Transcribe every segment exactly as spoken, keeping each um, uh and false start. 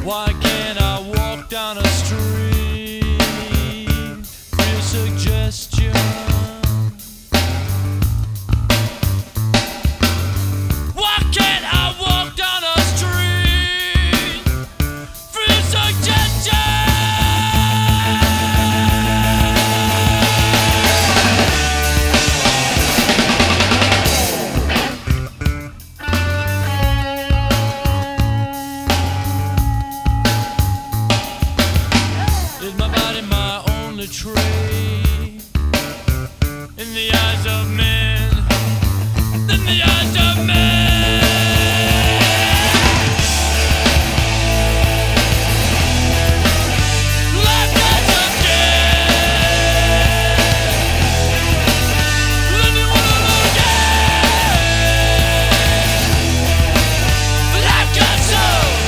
Why can't I walk down a street? Real suggestion. Why can't I walk down a street? Real suggestion. Is my body my only trait? In the eyes of men, in the eyes of men. Life gets again. Let me wanna again. Life gets so.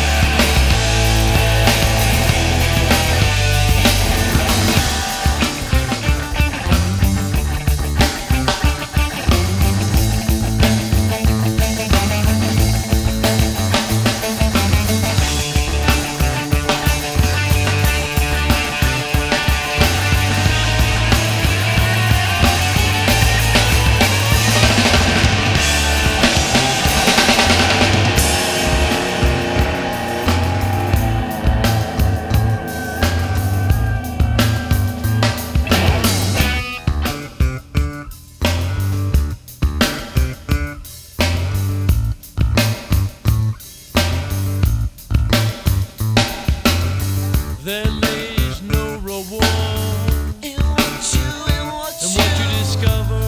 There lays no reward In what you, in what in you, what you discover.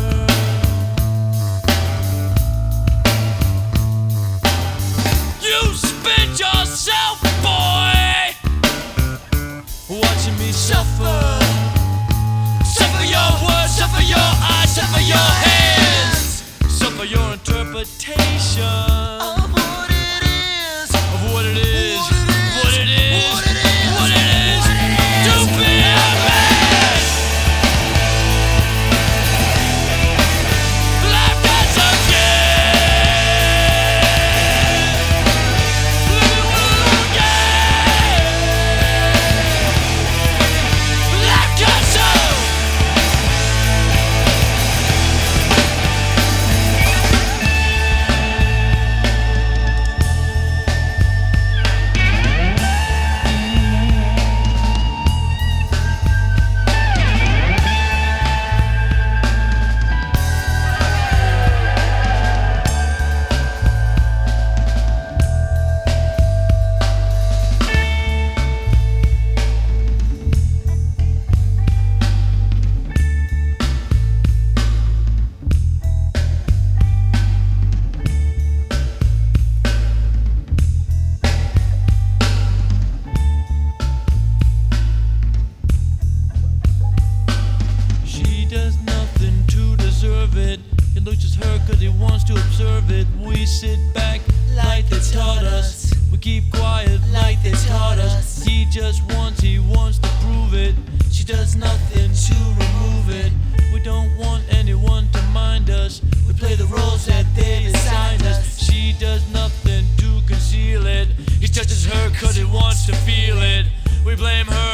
You spent yourself, boy, watching me suffer. Suffer your words, suffer your eyes, suffer your hands, suffer your interpretation of what it is, of what it is, what it is, what it is, what it is, what it is to be a man. Life gets again. Let me wanna again. Life gets so. She does nothing to deserve it. It looks just her cause he wants to observe it. We sit back like they taught us. We keep quiet like they taught us. He just wants, he wants to prove it. She does nothing to remove it. We don't want anyone to mind us. We play the roles that they assigned us. She does nothing to conceal it. He touches her cause he wants to feel it. We blame her